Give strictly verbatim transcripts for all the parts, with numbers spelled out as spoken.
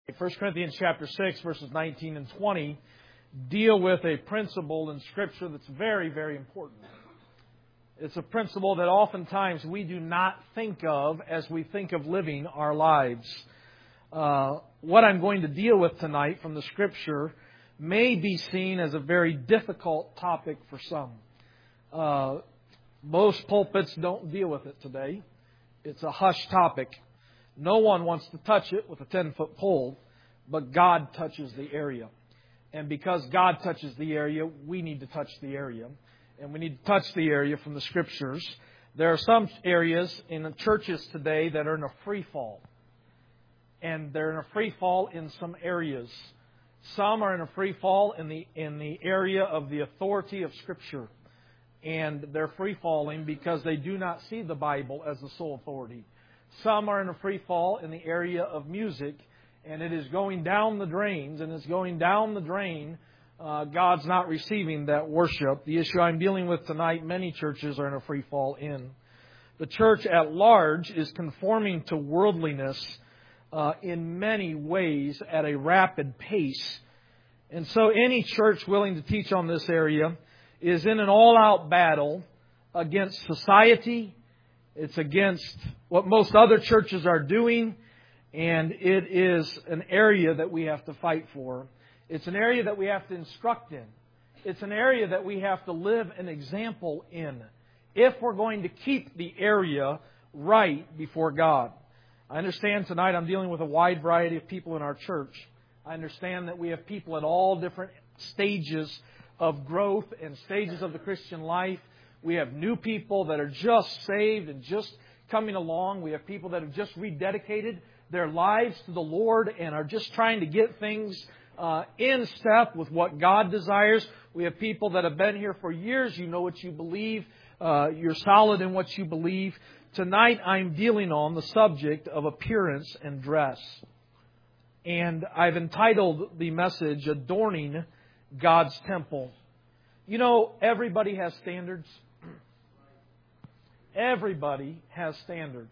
First Corinthians chapter six, verses nineteen and twenty deal with a principle in Scripture that's very, very important. It's a principle that oftentimes we do not think of as we think of living our lives. Uh, what I'm going to deal with tonight from the Scripture may be seen as a very difficult topic for some. Uh, most pulpits don't deal with it today. It's a hush topic. No one wants to touch it with a ten-foot pole, but God touches the area. And because God touches the area, we need to touch the area. And we need to touch the area from the Scriptures. There are some areas in the churches today that are in a free fall. And they're in a free fall in some areas. Some are in a free fall in the in the area of the authority of Scripture. And they're free falling because they do not see the Bible as the sole authority. Some are in a free fall in the area of music, and it is going down the drains, and it's going down the drain. Uh, God's not receiving that worship. The issue I'm dealing with tonight, many churches are in a free fall in. The church at large is conforming to worldliness uh, in many ways at a rapid pace. And so any church willing to teach on this area is in an all-out battle against society. It's against what most other churches are doing, and it is an area that we have to fight for. It's an area that we have to instruct in. It's an area that we have to live an example in if we're going to keep the area right before God. I understand tonight I'm dealing with a wide variety of people in our church. I understand that we have people at all different stages of growth and stages of the Christian life. We have new people that are just saved and just coming along. We have people that have just rededicated their lives to the Lord and are just trying to get things uh, in step with what God desires. We have people that have been here for years. You know what you believe. Uh, you're solid in what you believe. Tonight I'm dealing on the subject of appearance and dress. And I've entitled the message, Adorning God's Temple. You know, everybody has standards. Everybody has standards.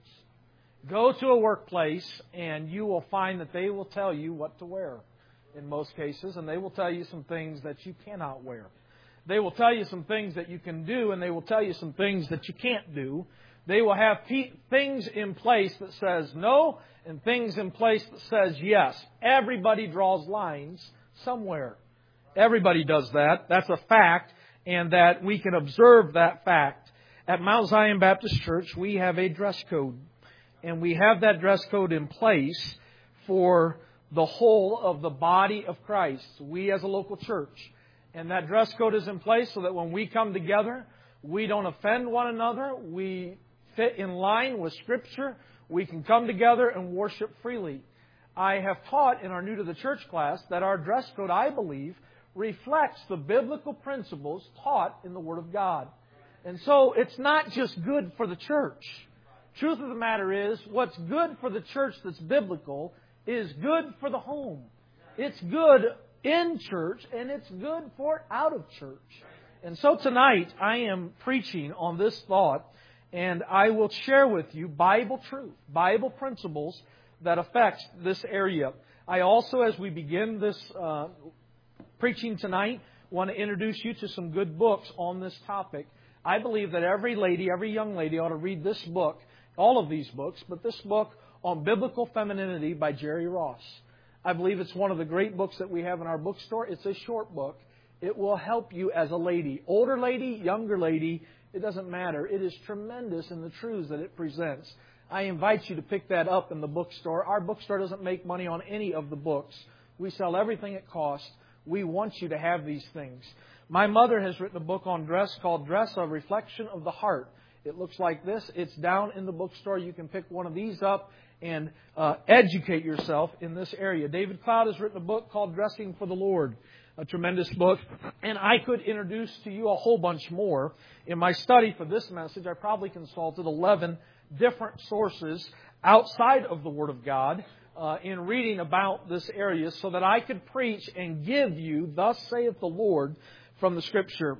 Go to a workplace and you will find that they will tell you what to wear in most cases, and they will tell you some things that you cannot wear. They will tell you some things that you can do, and they will tell you some things that you can't do. They will have pe- things in place that says no and things in place that says yes. Everybody draws lines somewhere. Everybody does that. That's a fact, and that we can observe that fact. At Mount Zion Baptist Church, we have a dress code. And we have that dress code in place for the whole of the body of Christ. We as a local church. And that dress code is in place so that when we come together, we don't offend one another. We fit in line with Scripture. We can come together and worship freely. I have taught in our New to the Church class that our dress code, I believe, reflects the biblical principles taught in the Word of God. And so it's not just good for the church. Truth of the matter is, what's good for the church that's biblical is good for the home. It's good in church and it's good for out of church. And so tonight I am preaching on this thought, and I will share with you Bible truth, Bible principles that affect this area. I also, as we begin this uh, preaching tonight, want to introduce you to some good books on this topic. I believe that every lady, every young lady ought to read this book, all of these books, but this book on Biblical Femininity by Jerry Ross. I believe it's one of the great books that we have in our bookstore. It's a short book. It will help you as a lady. Older lady, younger lady, it doesn't matter. It is tremendous in the truths that it presents. I invite you to pick that up in the bookstore. Our bookstore doesn't make money on any of the books. We sell everything at cost. We want you to have these things. My mother has written a book on dress called Dress, a Reflection of the Heart. It looks like this. It's down in the bookstore. You can pick one of these up and uh, educate yourself in this area. David Cloud has written a book called Dressing for the Lord, a tremendous book. And I could introduce to you a whole bunch more. In my study for this message, I probably consulted eleven different sources outside of the Word of God uh, in reading about this area so that I could preach and give you, thus saith the Lord, from the Scripture.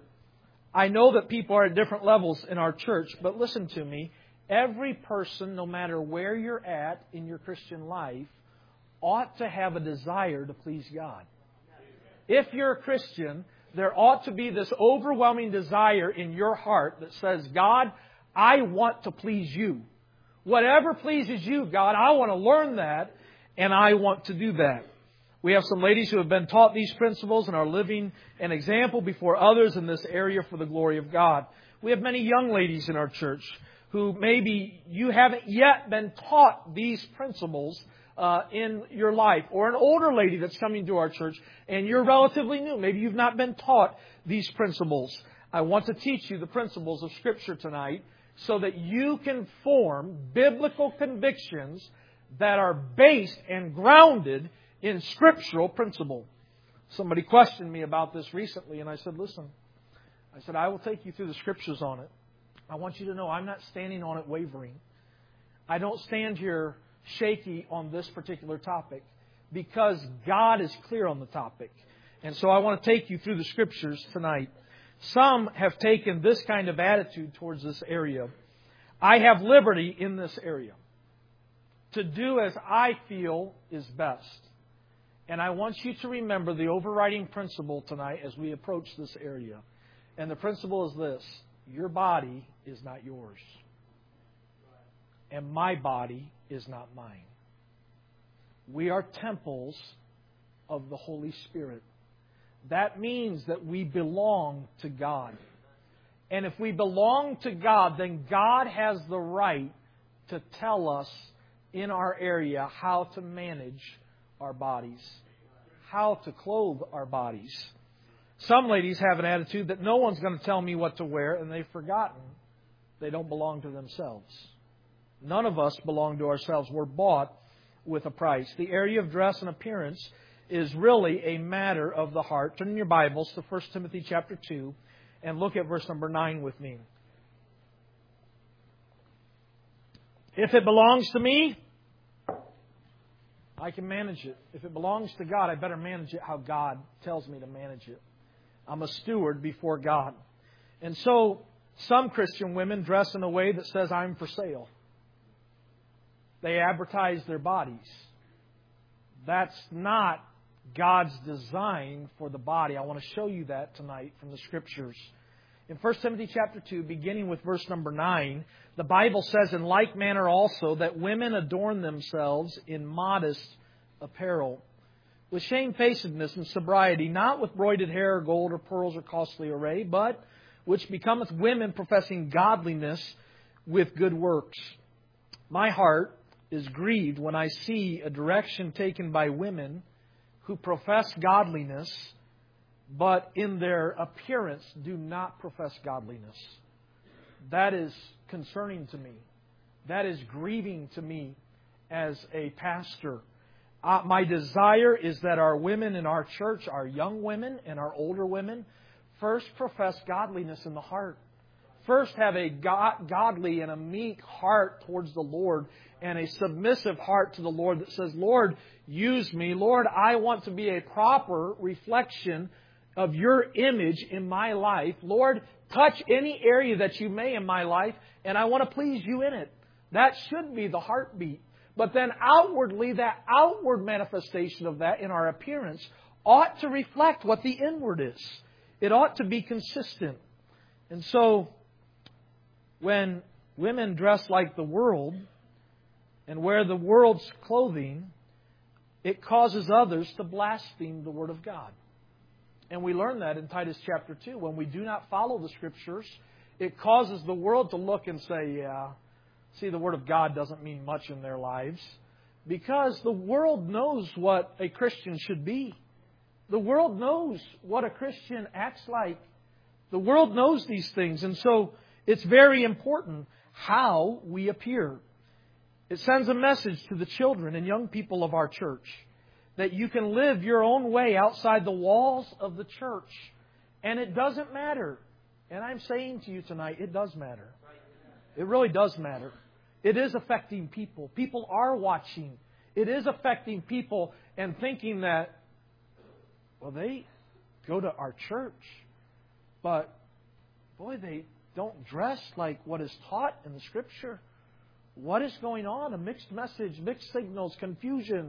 I know that people are at different levels in our church, but listen to me. Every person, no matter where you're at in your Christian life, ought to have a desire to please God. If you're a Christian, there ought to be this overwhelming desire in your heart that says, God, I want to please You. Whatever pleases You, God, I want to learn that, and I want to do that. We have some ladies who have been taught these principles and are living an example before others in this area for the glory of God. We have many young ladies in our church who maybe you haven't yet been taught these principles uh, in your life. Or an older lady that's coming to our church and you're relatively new. Maybe you've not been taught these principles. I want to teach you the principles of Scripture tonight so that you can form biblical convictions that are based and grounded in scriptural principle. Somebody questioned me about this recently, and I said, listen, I said, I will take you through the Scriptures on it. I want you to know I'm not standing on it wavering. I don't stand here shaky on this particular topic because God is clear on the topic. And so I want to take you through the Scriptures tonight. Some have taken this kind of attitude towards this area. I have liberty in this area to do as I feel is best. And I want you to remember the overriding principle tonight as we approach this area. And the principle is this: your body is not yours. And my body is not mine. We are temples of the Holy Spirit. That means that we belong to God. And if we belong to God, then God has the right to tell us in our area how to manage our bodies, how to clothe our bodies. Some ladies have an attitude that no one's going to tell me what to wear, and they've forgotten they don't belong to themselves. None of us belong to ourselves. We're bought with a price. The area of dress and appearance is really a matter of the heart. Turn in your Bibles to First Timothy chapter two and look at verse number nine with me. If it belongs to me, I can manage it. If it belongs to God, I better manage it how God tells me to manage it. I'm a steward before God. And so some Christian women dress in a way that says, I'm for sale. They advertise their bodies. That's not God's design for the body. I want to show you that tonight from the Scriptures. In First Timothy chapter two, beginning with verse number nine, the Bible says, in like manner also, that women adorn themselves in modest apparel, with shamefacedness and sobriety, not with broided hair or gold or pearls or costly array, but which becometh women professing godliness with good works. My heart is grieved when I see a direction taken by women who profess godliness, but in their appearance do not profess godliness. That is concerning to me. That is grieving to me as a pastor. Uh, my desire is that our women in our church, our young women and our older women, first profess godliness in the heart. First have a God, godly and a meek heart towards the Lord, and a submissive heart to the Lord that says, Lord, use me. Lord, I want to be a proper reflection of Your image in my life. Lord, touch any area that You may in my life, and I want to please You in it. That should be the heartbeat. But then outwardly, that outward manifestation of that in our appearance ought to reflect what the inward is. It ought to be consistent. And so, when women dress like the world and wear the world's clothing, it causes others to blaspheme the Word of God. And we learn that in Titus chapter two. When we do not follow the Scriptures, it causes the world to look and say, yeah, see, the Word of God doesn't mean much in their lives. Because the world knows what a Christian should be. The world knows what a Christian acts like. The world knows these things. And so it's very important how we appear. It sends a message to the children and young people of our church that you can live your own way outside the walls of the church. And it doesn't matter. And I'm saying to you tonight, it does matter. It really does matter. It is affecting people. People are watching. It is affecting people and thinking that, well, they go to our church, but boy, they don't dress like what is taught in the Scripture. What is going on? A mixed message, mixed signals, confusion,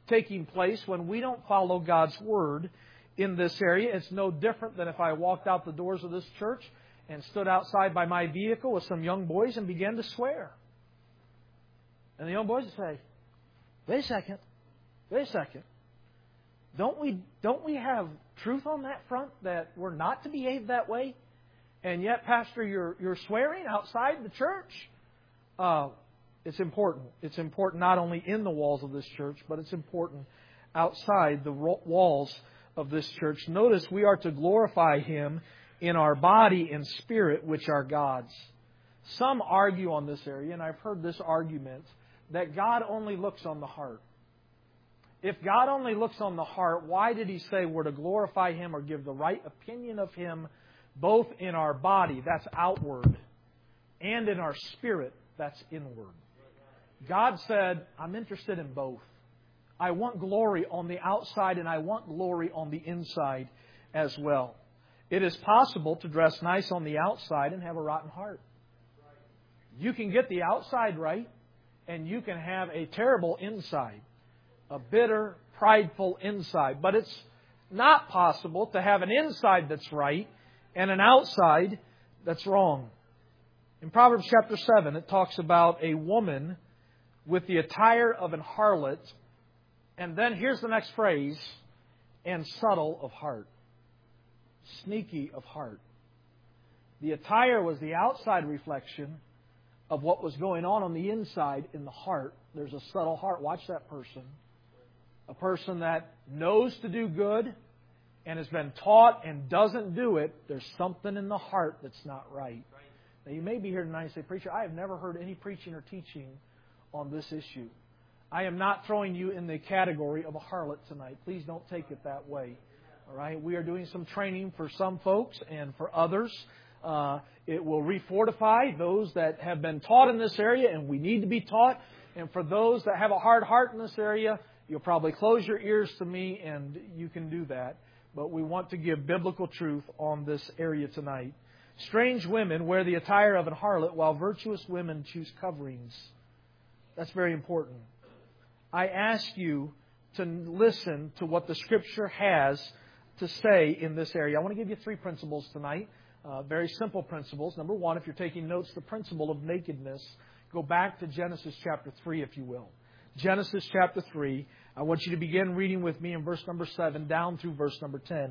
taking place when we don't follow God's Word in this area. It's no different than if I walked out the doors of this church and stood outside by my vehicle with some young boys and began to swear. And the young boys would say, wait a second, wait a second. Don't we, don't we have truth on that front that we're not to behave that way? And yet, Pastor, you're, you're swearing outside the church? Uh, it's important. It's important not only in the walls of this church, but it's important outside the walls of this church. Notice we are to glorify Him in our body and spirit, which are God's. Some argue on this area, and I've heard this argument, that God only looks on the heart. If God only looks on the heart, why did He say we're to glorify Him or give the right opinion of Him both in our body, that's outward, and in our spirit, that's inward? God said, I'm interested in both. I want glory on the outside and I want glory on the inside as well. It is possible to dress nice on the outside and have a rotten heart. You can get the outside right and you can have a terrible inside. A bitter, prideful inside. But it's not possible to have an inside that's right and an outside that's wrong. In Proverbs chapter seven, it talks about a woman with the attire of an harlot. And then here's the next phrase, and subtle of heart. Sneaky of heart. The attire was the outside reflection of what was going on on the inside in the heart. There's a subtle heart. Watch that person. A person that knows to do good and has been taught and doesn't do it, there's something in the heart that's not right. Now, you may be here tonight and say, Preacher, I have never heard any preaching or teaching on this issue. I am not throwing you in the category of a harlot tonight. Please don't take it that way. All right? We are doing some training for some folks and for others. Uh, it will refortify those that have been taught in this area, and we need to be taught. And for those that have a hard heart in this area, you'll probably close your ears to me, and you can do that. But we want to give biblical truth on this area tonight. Strange women wear the attire of an harlot, while virtuous women choose coverings. That's very important. I ask you to listen to what the Scripture has to say in this area. I want to give you three principles tonight. Uh, very simple principles. Number one, if you're taking notes, the principle of nakedness. Go back to Genesis chapter three, if you will. Genesis chapter three. I want you to begin reading with me in verse number seven down through verse number ten.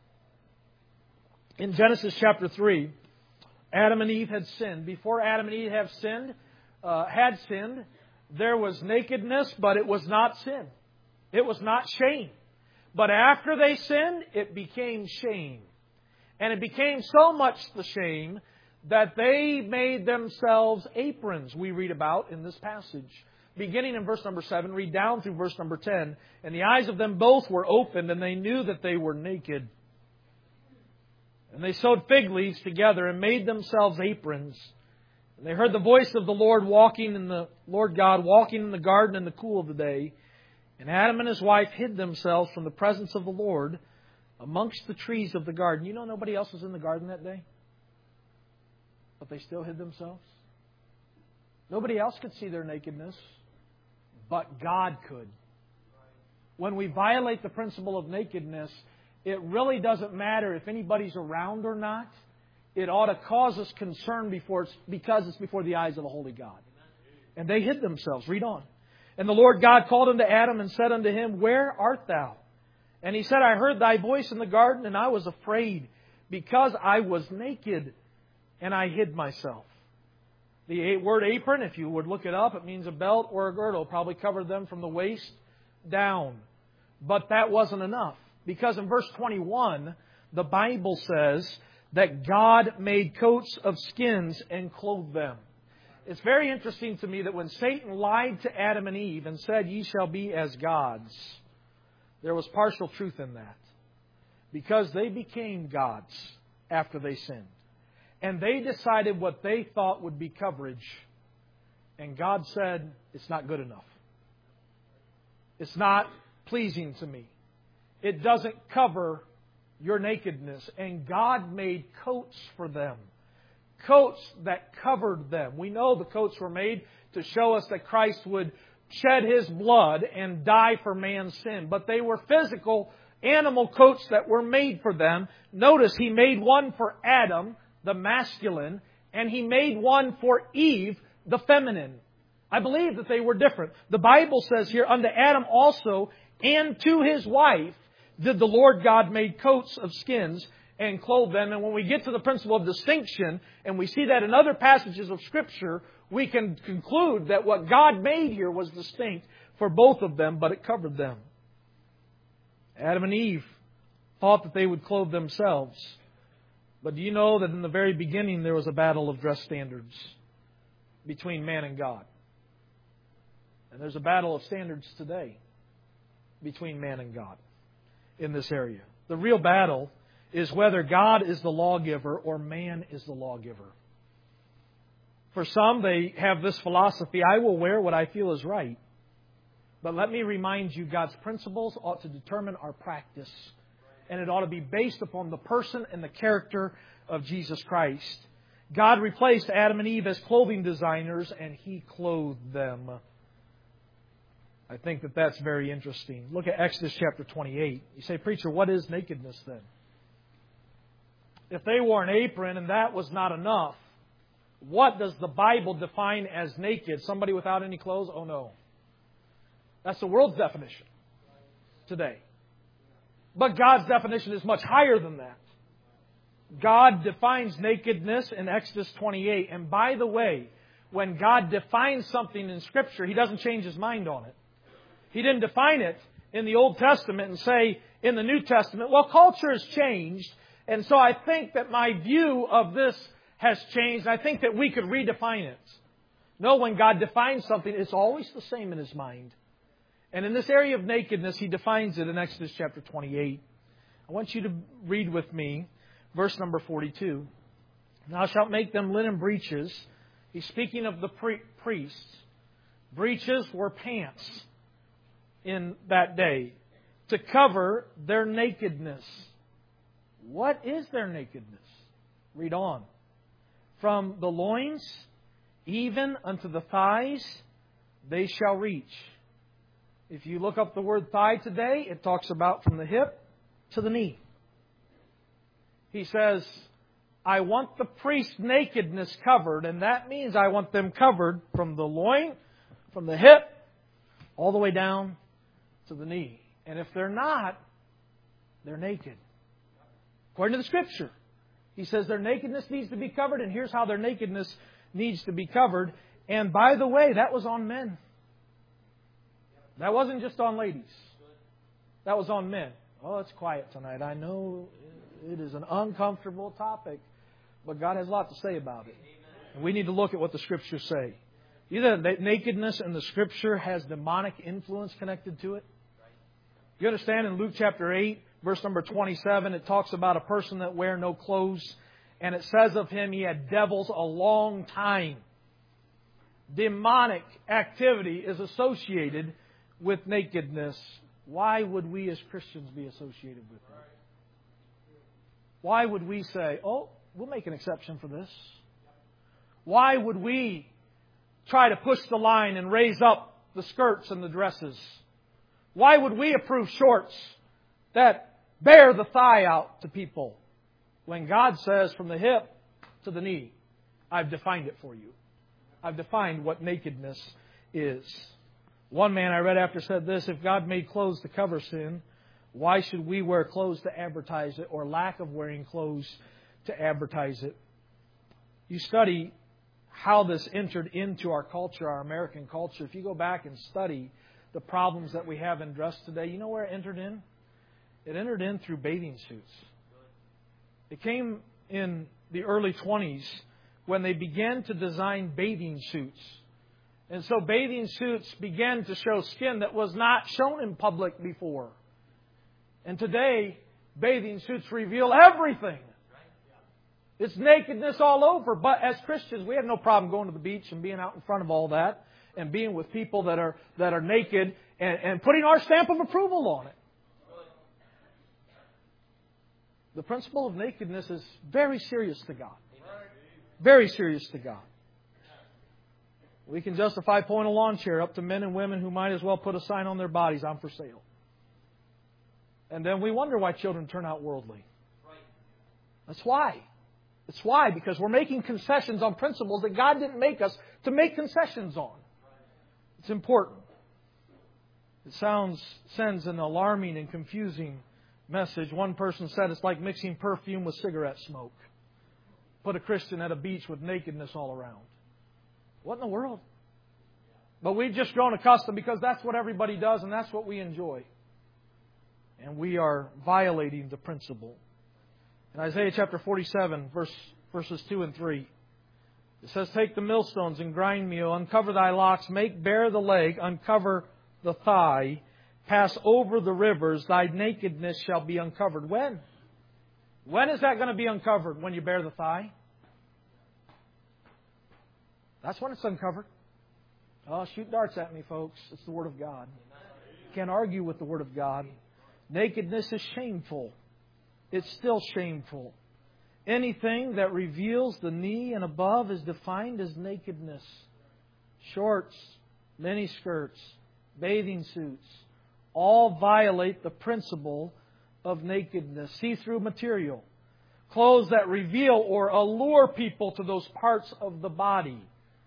In Genesis chapter three, Adam and Eve had sinned. Before Adam and Eve have sinned, uh, had sinned, there was nakedness, but it was not sin. It was not shame. But after they sinned, it became shame. And it became so much the shame that they made themselves aprons, we read about in this passage. Beginning in verse number seven, read down through verse number ten. And the eyes of them both were opened, and they knew that they were naked. And they sewed fig leaves together and made themselves aprons. And they heard the voice of the Lord walking in the Lord God walking in the garden in the cool of the day. And Adam and his wife hid themselves from the presence of the Lord amongst the trees of the garden. You know nobody else was in the garden that day? But they still hid themselves. Nobody else could see their nakedness, but God could. When we violate the principle of nakedness, it really doesn't matter if anybody's around or not. It ought to cause us concern before it's, because it's before the eyes of a holy God. And they hid themselves. Read on. And the Lord God called unto Adam and said unto him, Where art thou? And he said, I heard thy voice in the garden, and I was afraid, because I was naked, and I hid myself. The word apron, if you would look it up, it means a belt or a girdle. Probably covered them from the waist down. But that wasn't enough. Because in verse twenty-one, the Bible says that God made coats of skins and clothed them. It's very interesting to me that when Satan lied to Adam and Eve and said, Ye shall be as gods, there was partial truth in that. Because they became gods after they sinned. And they decided what they thought would be coverage. And God said, it's not good enough. It's not pleasing to me. It doesn't cover your nakedness. And God made coats for them. Coats that covered them. We know the coats were made to show us that Christ would shed His blood and die for man's sin. But they were physical animal coats that were made for them. Notice He made one for Adam, the masculine, and He made one for Eve, the feminine. I believe that they were different. The Bible says here, unto Adam also, and to his wife, did the Lord God make coats of skins and clothe them. And when we get to the principle of distinction, and we see that in other passages of Scripture, we can conclude that what God made here was distinct for both of them, but it covered them. Adam and Eve thought that they would clothe themselves. But do you know that in the very beginning there was a battle of dress standards between man and God? And there's a battle of standards today between man and God in this area. The real battle is whether God is the lawgiver or man is the lawgiver. For some, they have this philosophy, I will wear what I feel is right. But let me remind you, God's principles ought to determine our practice. And it ought to be based upon the person and the character of Jesus Christ. God replaced Adam and Eve as clothing designers, and He clothed them. I think that that's very interesting. Look at Exodus chapter twenty-eight. You say, preacher, what is nakedness then? If they wore an apron and that was not enough, what does the Bible define as naked? Somebody without any clothes? Oh no. That's the world's definition today. But God's definition is much higher than that. God defines nakedness in Exodus twenty-eight. And by the way, when God defines something in Scripture, He doesn't change His mind on it. He didn't define it in the Old Testament and say in the New Testament, well, culture has changed, and so I think that my view of this has changed. I think that we could redefine it. No, when God defines something, it's always the same in His mind. And in this area of nakedness, He defines it in Exodus chapter twenty-eight. I want you to read with me verse number forty-two. Thou shalt make them linen breeches. He's speaking of the pri- priests. Breeches were pants in that day to cover their nakedness. What is their nakedness? Read on. From the loins even unto the thighs they shall reach. If you look up the word thigh today, it talks about from the hip to the knee. He says, I want the priest's nakedness covered, and that means I want them covered from the loin, from the hip, all the way down to the knee. And if they're not, they're naked. According to the Scripture, He says their nakedness needs to be covered, and here's how their nakedness needs to be covered. And by the way, that was on men. That wasn't just on ladies. That was on men. Oh, it's quiet tonight. I know it is an uncomfortable topic, but God has a lot to say about it. And we need to look at what the Scriptures say. Either nakedness in the Scripture has demonic influence connected to it. You understand in Luke chapter eight, verse number twenty-seven, it talks about a person that wear no clothes. And it says of him, he had devils a long time. Demonic activity is associated with nakedness. Why would we as Christians be associated with that? Why would we say, oh, we'll make an exception for this? Why would we try to push the line and raise up the skirts and the dresses? Why would we approve shorts that bear the thigh out to people when God says from the hip to the knee, I've defined it for you. I've defined what nakedness is. One man I read after said this, if God made clothes to cover sin, why should we wear clothes to advertise it, or lack of wearing clothes to advertise it? You study how this entered into our culture, our American culture. If you go back and study the problems that we have in dress today, you know where it entered in? It entered in through bathing suits. It came in the early twenties when they began to design bathing suits. And so bathing suits began to show skin that was not shown in public before. And today, bathing suits reveal everything. It's nakedness all over. But as Christians, we have no problem going to the beach and being out in front of all that and being with people that are that are naked and, and putting our stamp of approval on it. The principle of nakedness is very serious to God. Very serious to God. We can justify pulling a lawn chair up to men and women who might as well put a sign on their bodies, I'm for sale. And then we wonder why children turn out worldly. That's why. That's why, because we're making concessions on principles that God didn't make us to make concessions on. It's important. It sounds sends an alarming and confusing message. One person said it's like mixing perfume with cigarette smoke. Put a Christian at a beach with nakedness all around. What in the world? But we've just grown accustomed because that's what everybody does and that's what we enjoy. And we are violating the principle. In Isaiah chapter forty-seven, verse, verses two and three, it says, Take the millstones and grind meal, uncover thy locks, make bare the leg, uncover the thigh, pass over the rivers, thy nakedness shall be uncovered. When? When is that going to be uncovered? When you bare the thigh? That's when it's uncovered. Oh, shoot darts at me, folks. It's the Word of God. You can't argue with the Word of God. Nakedness is shameful. It's still shameful. Anything that reveals the knee and above is defined as nakedness. Shorts, miniskirts, bathing suits, all violate the principle of nakedness. See-through material. Clothes that reveal or allure people to those parts of the body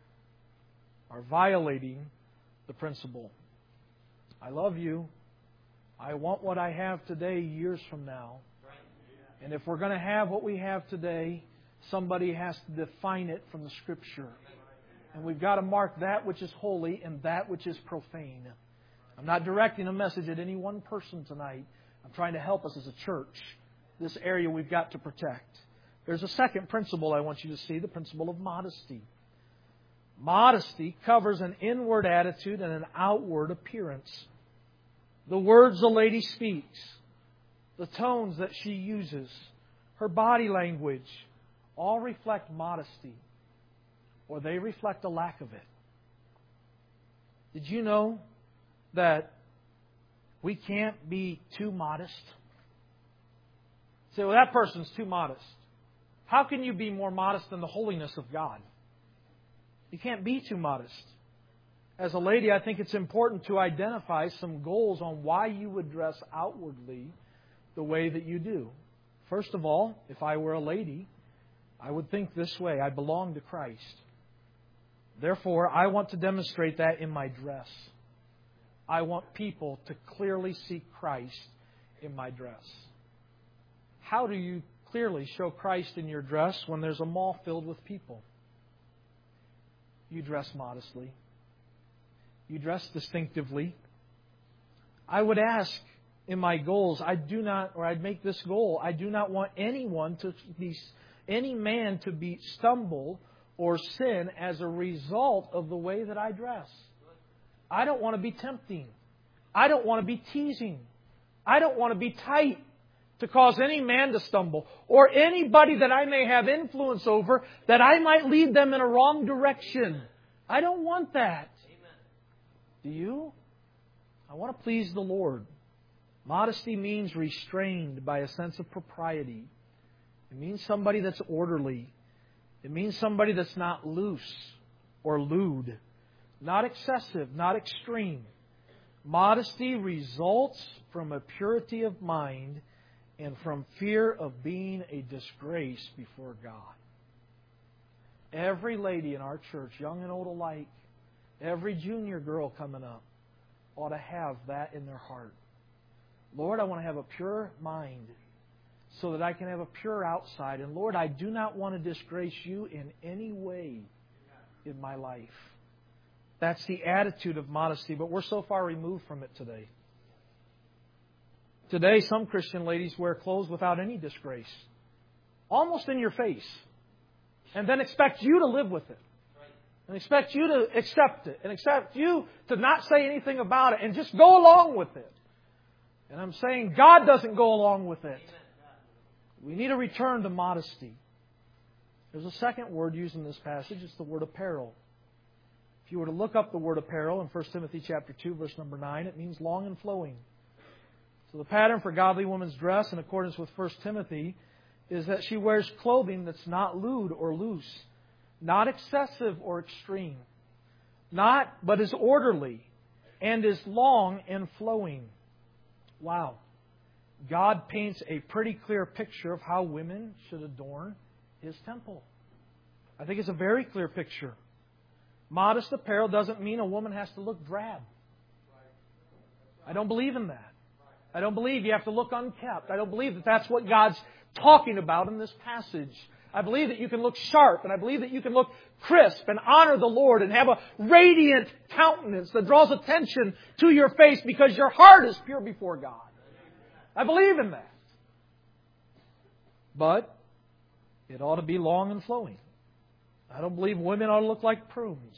are violating the principle. I love you. I want what I have today years from now. And if we're going to have what we have today, somebody has to define it from the Scripture. And we've got to mark that which is holy and that which is profane. I'm not directing a message at any one person tonight. I'm trying to help us as a church. This area we've got to protect. There's a second principle I want you to see, the principle of modesty. Modesty covers an inward attitude and an outward appearance. The words the lady speaks, the tones that she uses, her body language, all reflect modesty, or they reflect a lack of it. Did you know that we can't be too modest? Say, well, that person's too modest. How can you be more modest than the holiness of God? You can't be too modest. As a lady, I think it's important to identify some goals on why you would dress outwardly the way that you do. First of all, if I were a lady, I would think this way. I belong to Christ. Therefore, I want to demonstrate that in my dress. I want people to clearly see Christ in my dress. How do you clearly show Christ in your dress when there's a mall filled with people? You dress modestly. You dress distinctively. I would ask in my goals, I do not, or I'd make this goal, I do not want anyone to be, any man to be stumble or sin as a result of the way that I dress. I don't want to be tempting. I don't want to be teasing. I don't want to be tight to cause any man to stumble or anybody that I may have influence over that I might lead them in a wrong direction. I don't want that. Do you? I want to please the Lord. Modesty means restrained by a sense of propriety. It means somebody that's orderly. It means somebody that's not loose or lewd. Not excessive, not extreme. Modesty results from a purity of mind and from fear of being a disgrace before God. Every lady in our church, young and old alike, every junior girl coming up, ought to have that in their heart. Lord, I want to have a pure mind so that I can have a pure outside. And Lord, I do not want to disgrace you in any way in my life. That's the attitude of modesty, but we're so far removed from it today. Today, some Christian ladies wear clothes without any disgrace, almost in your face, and then expect you to live with it, and expect you to accept it, and expect you to not say anything about it, and just go along with it. And I'm saying God doesn't go along with it. We need a return to modesty. There's a second word used in this passage. It's the word apparel. If you were to look up the word apparel in First Timothy chapter two, verse number nine, it means long and flowing. So the pattern for godly woman's dress, in accordance with First Timothy, is that she wears clothing that's not lewd or loose, not excessive or extreme, Not, but is orderly, and is long and flowing. Wow. God paints a pretty clear picture of how women should adorn His temple. I think it's a very clear picture. Modest apparel doesn't mean a woman has to look drab. I don't believe in that. I don't believe you have to look unkempt. I don't believe that that's what God's talking about in this passage. I believe that you can look sharp, and I believe that you can look crisp and honor the Lord and have a radiant countenance that draws attention to your face because your heart is pure before God. I believe in that. But it ought to be long and flowing. I don't believe women ought to look like prunes.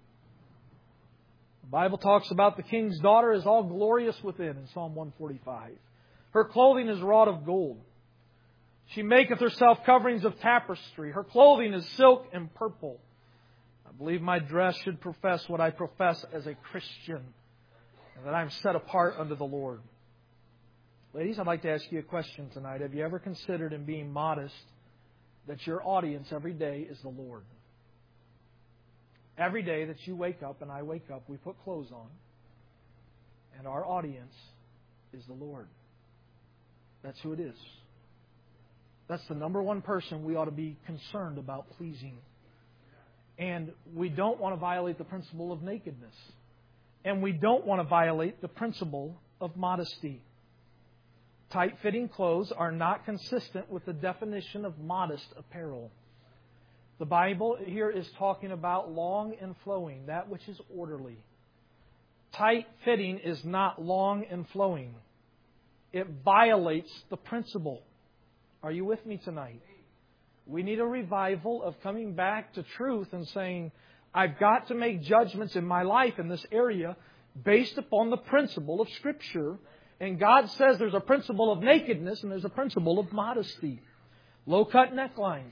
The Bible talks about the king's daughter is all glorious within in Psalm one forty-five. Her clothing is wrought of gold. She maketh herself coverings of tapestry. Her clothing is silk and purple. I believe my dress should profess what I profess as a Christian, and that I'm set apart unto the Lord. Ladies, I'd like to ask you a question tonight. Have you ever considered in being modest that your audience every day is the Lord? Every day that you wake up and I wake up, we put clothes on, and our audience is the Lord. That's who it is. That's the number one person we ought to be concerned about pleasing. And we don't want to violate the principle of nakedness. And we don't want to violate the principle of modesty. Tight-fitting clothes are not consistent with the definition of modest apparel. The Bible here is talking about long and flowing, that which is orderly. Tight-fitting is not long and flowing. It violates the principle. Are you with me tonight? We need a revival of coming back to truth and saying, I've got to make judgments in my life in this area based upon the principle of Scripture. And God says there's a principle of nakedness and there's a principle of modesty. Low-cut necklines.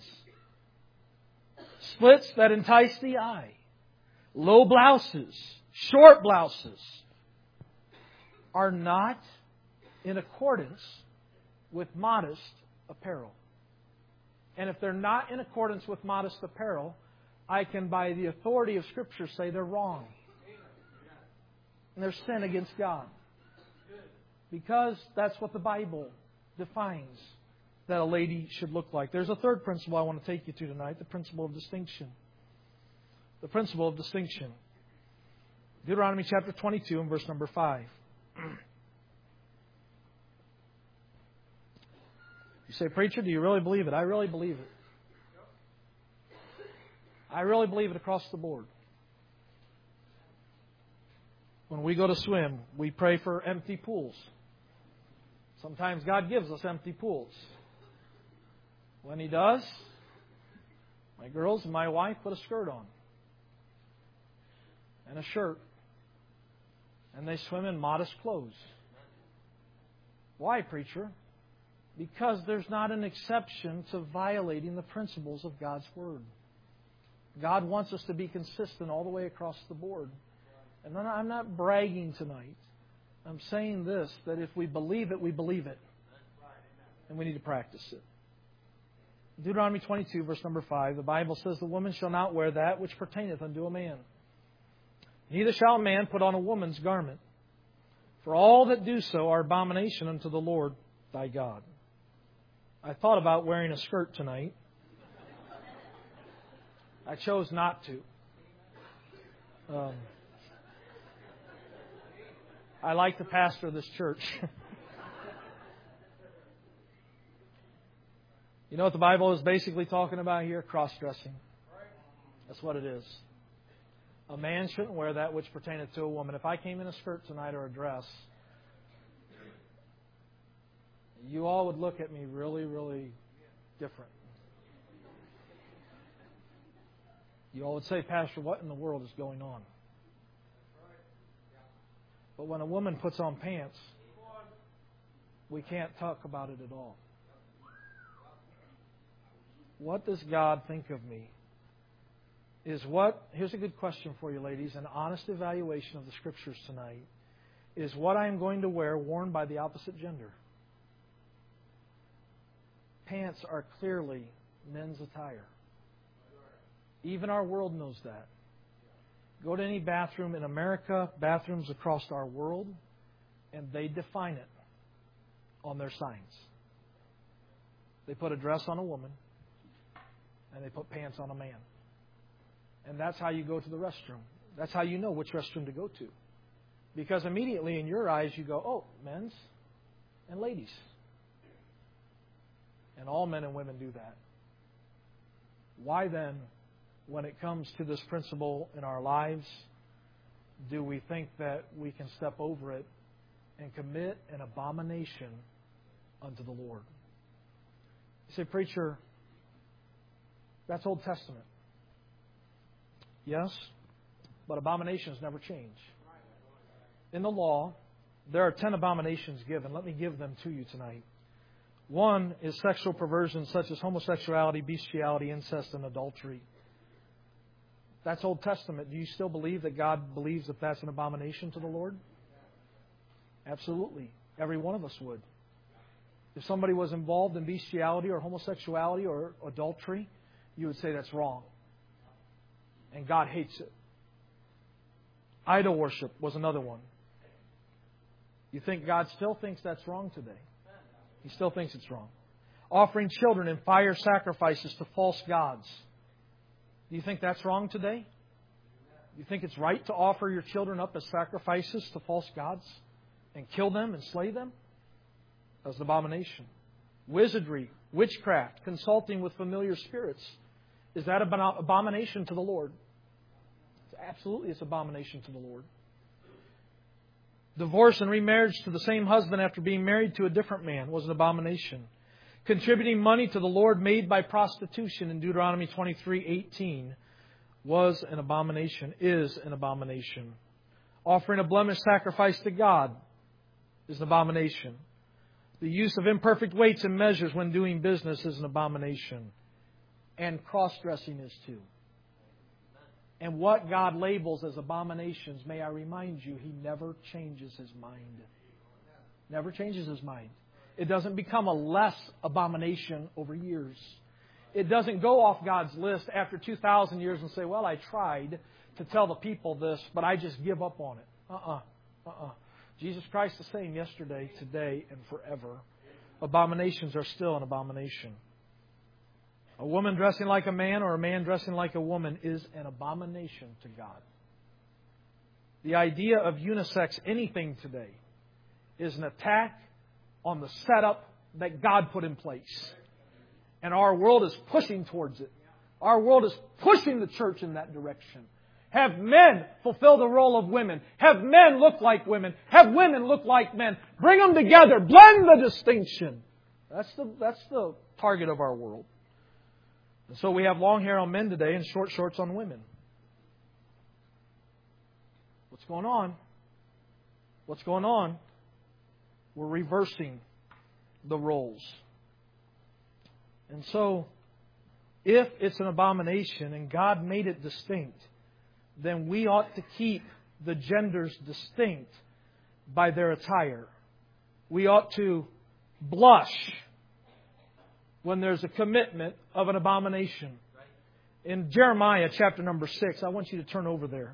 Splits that entice the eye. Low blouses. Short blouses. Are not in accordance with modest apparel. And if they're not in accordance with modest apparel, I can, by the authority of Scripture, say they're wrong. And they're sin against God. Because that's what the Bible defines that a lady should look like. There's a third principle I want to take you to tonight, the principle of distinction. The principle of distinction. Deuteronomy chapter twenty-two and verse number five. You say, preacher, do you really believe it? I really believe it. I really believe it across the board. When we go to swim, we pray for empty pools. Sometimes God gives us empty pools. When He does, my girls and my wife put a skirt on and a shirt, and they swim in modest clothes. Why, preacher? Because there's not an exception to violating the principles of God's Word. God wants us to be consistent all the way across the board. And I'm not bragging tonight. I'm saying this, that if we believe it, we believe it. And we need to practice it. Deuteronomy twenty-two, verse number five, the Bible says, the woman shall not wear that which pertaineth unto a man. Neither shall a man put on a woman's garment. For all that do so are abomination unto the Lord thy God. I thought about wearing a skirt tonight. I chose not to. Um, I like the pastor of this church. You know what the Bible is basically talking about here? Cross-dressing. That's what it is. A man shouldn't wear that which pertaineth to a woman. If I came in a skirt tonight or a dress, you all would look at me really, really different. You all would say, Pastor, what in the world is going on? But when a woman puts on pants, we can't talk about it at all. What does God think of me? Is what, here's a good question for you ladies, an honest evaluation of the Scriptures tonight. Is what I am going to wear worn by the opposite gender? Pants are clearly men's attire. Even our world knows that. Go to any bathroom in America, bathrooms across our world, and they define it on their signs. They put a dress on a woman, and they put pants on a man. And that's how you go to the restroom. That's how you know which restroom to go to. Because immediately in your eyes you go, oh, men's and ladies. And all men and women do that. Why then, when it comes to this principle in our lives, do we think that we can step over it and commit an abomination unto the Lord? You say, preacher, that's Old Testament. Yes, but abominations never change. In the law, there are ten abominations given. Let me give them to you tonight. One is sexual perversion such as homosexuality, bestiality, incest, and adultery. That's Old Testament. Do you still believe that God believes that that's an abomination to the Lord? Absolutely. Every one of us would. If somebody was involved in bestiality or homosexuality or adultery, you would say that's wrong. And God hates it. Idol worship was another one. You think God still thinks that's wrong today? He still thinks it's wrong. Offering children in fire sacrifices to false gods. Do you think that's wrong today? Do you think it's right to offer your children up as sacrifices to false gods and kill them and slay them? That's an abomination. Wizardry, witchcraft, consulting with familiar spirits. Is that an abomination to the Lord? Absolutely, it's an abomination to the Lord. Divorce and remarriage to the same husband after being married to a different man was an abomination. Contributing money to the Lord made by prostitution in Deuteronomy twenty-three eighteen was an abomination, is an abomination. Offering a blemished sacrifice to God is an abomination. The use of imperfect weights and measures when doing business is an abomination. And cross-dressing is too. And what God labels as abominations, may I remind you, He never changes His mind. Never changes His mind. It doesn't become a less abomination over years. It doesn't go off God's list after two thousand years and say, well, I tried to tell the people this, but I just give up on it. Uh-uh. Uh-uh. Jesus Christ the same yesterday, today, and forever. Abominations are still an abomination. A woman dressing like a man or a man dressing like a woman is an abomination to God. The idea of unisex anything today is an attack on the setup that God put in place. And our world is pushing towards it. Our world is pushing the church in that direction. Have men fulfill the role of women. Have men look like women. Have women look like men. Bring them together. Blend the distinction. That's the, that's the target of our world. And so we have long hair on men today and short shorts on women. What's going on? What's going on? We're reversing the roles. And so, if it's an abomination and God made it distinct, then we ought to keep the genders distinct by their attire. We ought to blush when there's a commitment of an abomination. In Jeremiah chapter number six, I want you to turn over there.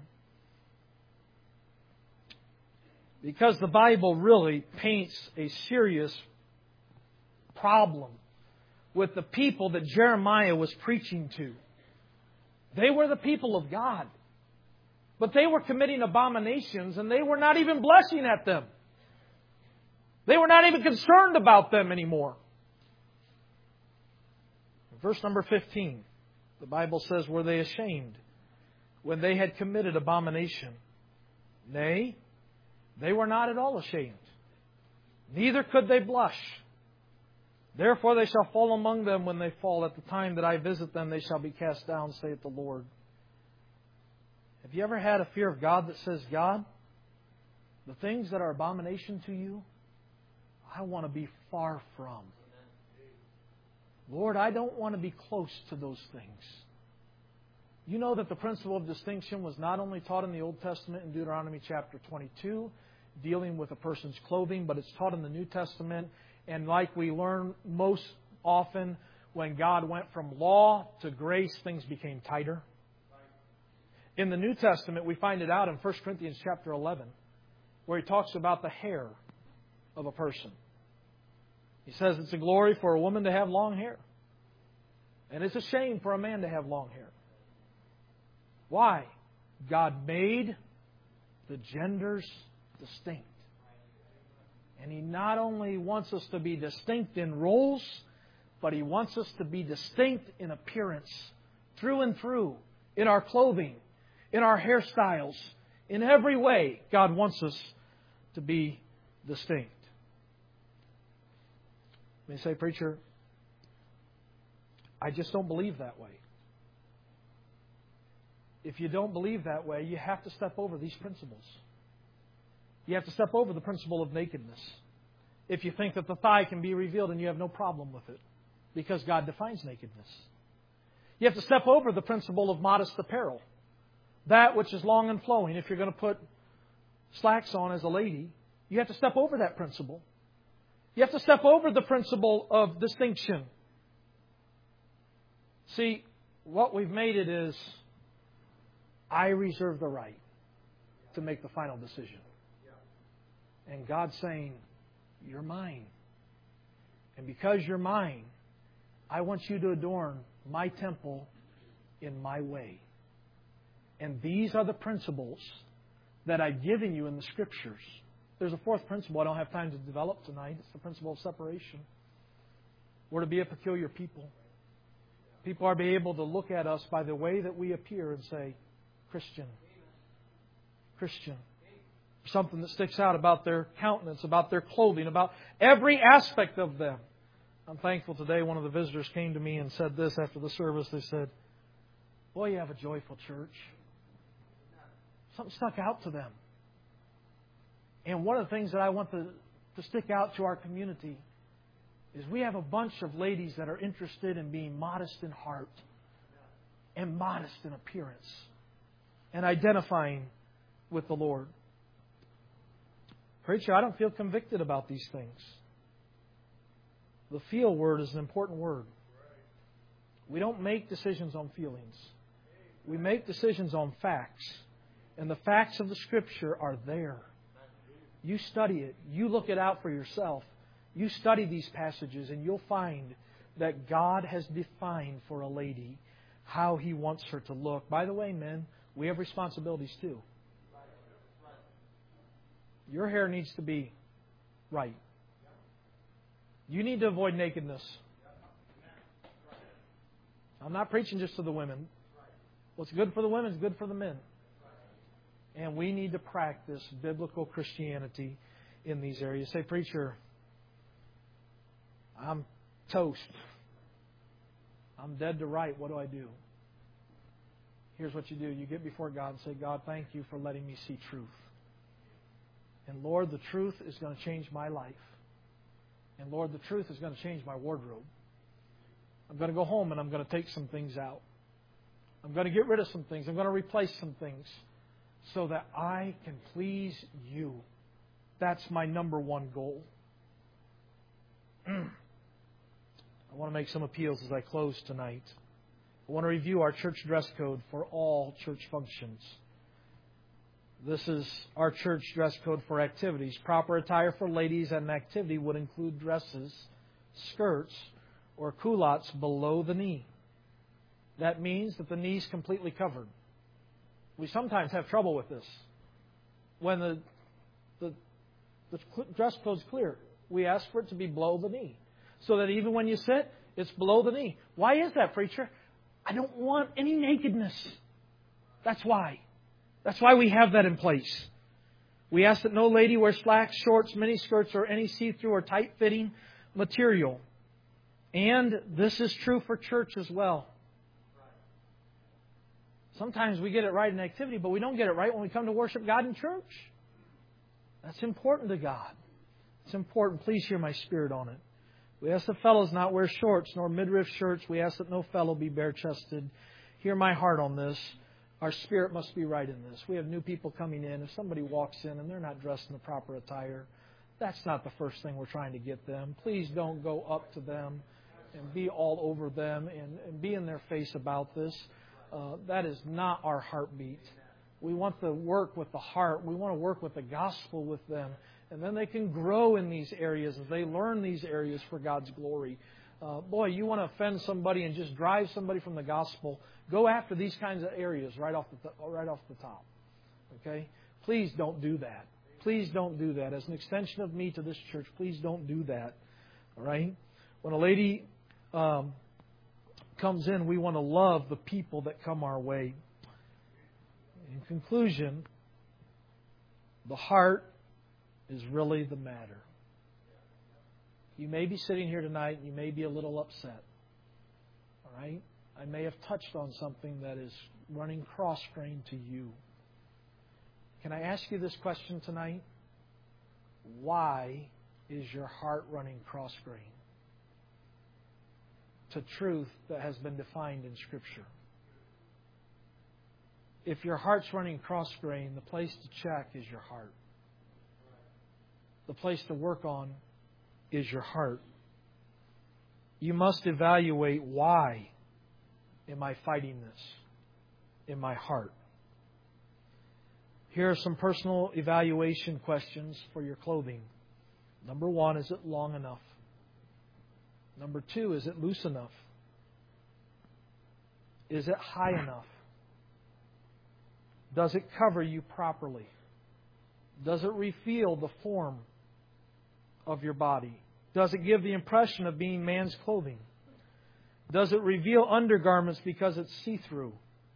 Because the Bible really paints a serious problem with the people that Jeremiah was preaching to. They were the people of God. But they were committing abominations and they were not even blushing at them. They were not even concerned about them anymore. Verse number fifteen, the Bible says, were they ashamed when they had committed abomination? Nay, they were not at all ashamed. Neither could they blush. Therefore they shall fall among them when they fall. At the time that I visit them, they shall be cast down, saith the Lord. Have you ever had a fear of God that says, God, the things that are abomination to you, I want to be far from. Lord, I don't want to be close to those things. You know that the principle of distinction was not only taught in the Old Testament in Deuteronomy chapter twenty-two, dealing with a person's clothing, but it's taught in the New Testament. And like we learn most often, when God went from law to grace, things became tighter. In the New Testament, we find it out in First Corinthians chapter eleven, where he talks about the hair of a person. He says it's a glory for a woman to have long hair. And it's a shame for a man to have long hair. Why? God made the genders distinct. And He not only wants us to be distinct in roles, but He wants us to be distinct in appearance, through and through, in our clothing, in our hairstyles. In every way, God wants us to be distinct. You say, preacher, I just don't believe that way. If you don't believe that way, you have to step over these principles. You have to step over the principle of nakedness. If you think that the thigh can be revealed and you have no problem with it, because God defines nakedness. You have to step over the principle of modest apparel. That which is long and flowing. If you're going to put slacks on as a lady, you have to step over that principle. You have to step over the principle of distinction. See, what we've made it is, I reserve the right to make the final decision. And God's saying, you're mine. And because you're mine, I want you to adorn my temple in my way. And these are the principles that I've given you in the Scriptures. There's a fourth principle I don't have time to develop tonight. It's the principle of separation. We're to be a peculiar people. People are to be able to look at us by the way that we appear and say, Christian. Christian. Something that sticks out about their countenance, about their clothing, about every aspect of them. I'm thankful today one of the visitors came to me and said this after the service. They said, boy, you have a joyful church. Something stuck out to them. And one of the things that I want to, to stick out to our community is we have a bunch of ladies that are interested in being modest in heart and modest in appearance and identifying with the Lord. Preacher, I don't feel convicted about these things. The feel word is an important word. We don't make decisions on feelings. We make decisions on facts. And the facts of the Scripture are there. You study it. You look it out for yourself. You study these passages and you'll find that God has defined for a lady how He wants her to look. By the way, men, we have responsibilities too. Your hair needs to be right. You need to avoid nakedness. I'm not preaching just to the women. What's good for the women is good for the men. And we need to practice biblical Christianity in these areas. Say, preacher, I'm toast. I'm dead to right. What do I do? Here's what you do. You get before God and say, God, thank you for letting me see truth. And Lord, the truth is going to change my life. And Lord, the truth is going to change my wardrobe. I'm going to go home and I'm going to take some things out. I'm going to get rid of some things. I'm going to replace some things so that I can please you. That's my number one goal. I want to make some appeals as I close tonight. I want to review our church dress code for all church functions. This is our church dress code for activities. Proper attire for ladies at an activity would include dresses, skirts, or culottes below the knee. That means that the knee is completely covered. We sometimes have trouble with this. When the, the, the dress code is clear, we ask for it to be below the knee. So that even when you sit, it's below the knee. Why is that, preacher? I don't want any nakedness. That's why. That's why we have that in place. We ask that no lady wear slacks, shorts, mini skirts, or any see-through or tight-fitting material. And this is true for church as well. Sometimes we get it right in activity, but we don't get it right when we come to worship God in church. That's important to God. It's important. Please hear my spirit on it. We ask the fellows not wear shorts nor midriff shirts. We ask that no fellow be bare-chested. Hear my heart on this. Our spirit must be right in this. We have new people coming in. If somebody walks in and they're not dressed in the proper attire, that's not the first thing we're trying to get them. Please don't go up to them and be all over them and, and be in their face about this. Uh, that is not our heartbeat. We want to work with the heart. We want to work with the gospel with them. And then they can grow in these areas as they learn these areas for God's glory. Uh, boy, you want to offend somebody and just drive somebody from the gospel. Go after these kinds of areas right off the right off the top. Okay? Please don't do that. Please don't do that. As an extension of me to this church, please don't do that. All right? When a lady um, comes in, we want to love the people that come our way. In conclusion, the heart is really the matter. You may be sitting here tonight and you may be a little upset. All right? I may have touched on something that is running cross-grain to you. Can I ask you this question tonight? Why is your heart running cross-grain to truth that has been defined in Scripture? If your heart's running cross-grain, the place to check is your heart. The place to work on is your heart. You must evaluate, why am I fighting this in my heart? Here are some personal evaluation questions for your clothing. Number one, is it long enough? Number two, is it loose enough? Is it high enough? Does it cover you properly? Does it reveal the form of your body? Does it give the impression of being man's clothing? Does it reveal undergarments because it's see-through?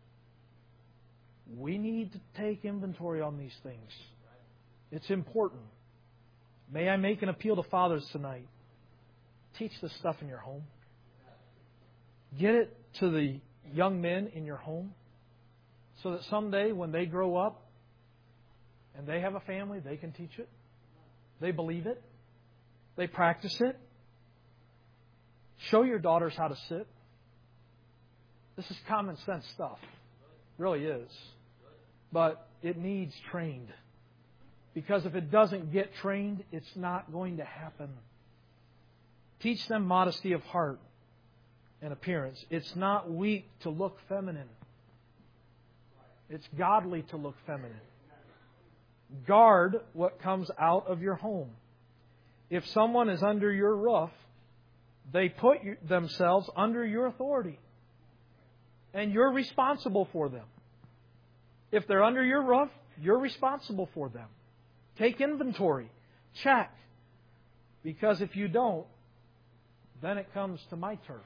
We need to take inventory on these things. It's important. May I make an appeal to fathers tonight? Teach this stuff in your home. Get it to the young men in your home so that someday when they grow up and they have a family, they can teach it. They believe it. They practice it. Show your daughters how to sit. This is common sense stuff. It really is. But it needs trained. Because if it doesn't get trained, it's not going to happen. Teach them modesty of heart and appearance. It's not weak to look feminine. It's godly to look feminine. Guard what comes out of your home. If someone is under your roof, they put themselves under your authority. And you're responsible for them. If they're under your roof, you're responsible for them. Take inventory. Check. Because if you don't, then it comes to my turf.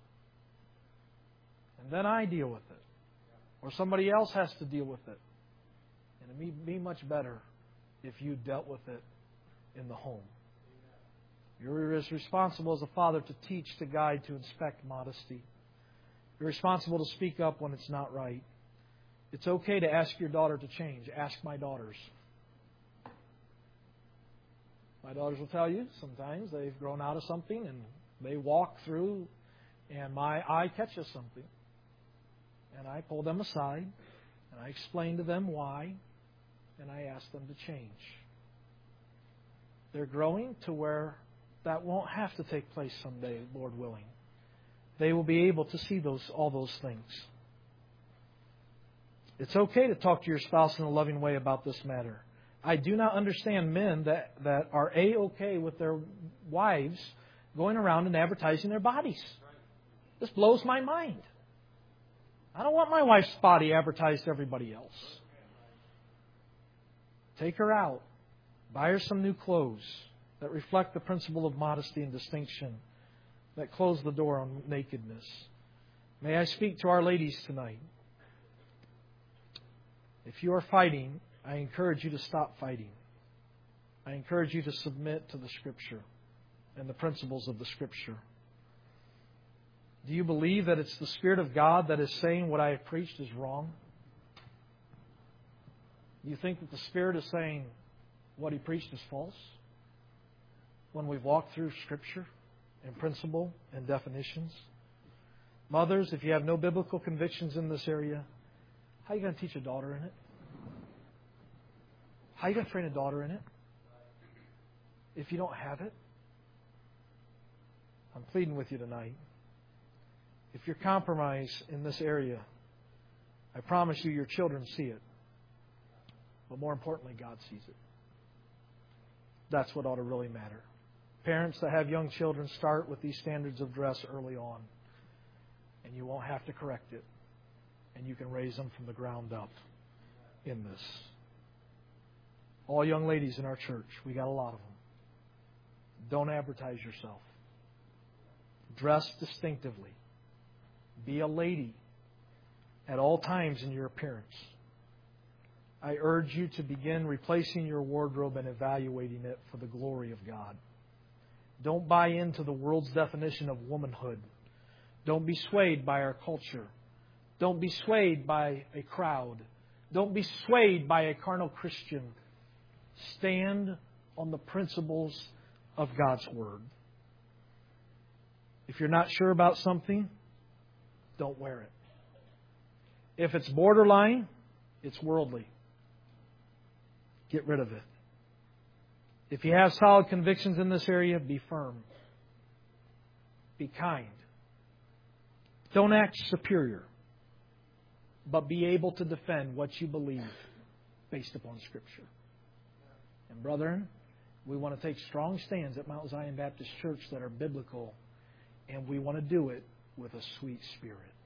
And then I deal with it. Or somebody else has to deal with it. And it would be much better if you dealt with it in the home. You're as responsible as a father to teach, to guide, to inspect modesty. You're responsible to speak up when it's not right. It's okay to ask your daughter to change. Ask my daughters. My daughters will tell you sometimes they've grown out of something and they walk through and my eye catches something. And I pull them aside and I explain to them why and I ask them to change. They're growing to where that won't have to take place someday, Lord willing. They will be able to see those all those things. It's okay to talk to your spouse in a loving way about this matter. I do not understand men that, that are A-okay with their wives going around and advertising their bodies. This blows my mind. I don't want my wife's body advertised to everybody else. Take her out. Buy her some new clothes that reflect the principle of modesty and distinction, that close the door on nakedness. May I speak to our ladies tonight? If you are fighting, I encourage you to stop fighting. I encourage you to submit to the Scripture and the principles of the Scripture. Do you believe that it's the Spirit of God that is saying what I have preached is wrong? Do you think that the Spirit is saying what He preached is false? When we've walked through Scripture and principle and definitions? Mothers, if you have no biblical convictions in this area, how are you going to teach a daughter in it? How are you going to train a daughter in it if you don't have it? I'm pleading with you tonight. If you're compromised in this area, I promise you, your children see it. But more importantly, God sees it. That's what ought to really matter. Parents that have young children, start with these standards of dress early on. And you won't have to correct it. And you can raise them from the ground up in this. All young ladies in our church, we got a lot of them. Don't advertise yourself. Dress distinctively. Be a lady at all times in your appearance. I urge you to begin replacing your wardrobe and evaluating it for the glory of God. Don't buy into the world's definition of womanhood. Don't be swayed by our culture. Don't be swayed by a crowd. Don't be swayed by a carnal Christian. Stand on the principles of God's Word. If you're not sure about something, don't wear it. If it's borderline, it's worldly. Get rid of it. If you have solid convictions in this area, be firm. Be kind. Don't act superior, but be able to defend what you believe based upon Scripture. And brethren, we want to take strong stands at Mount Zion Baptist Church that are biblical, and we want to do it with a sweet spirit.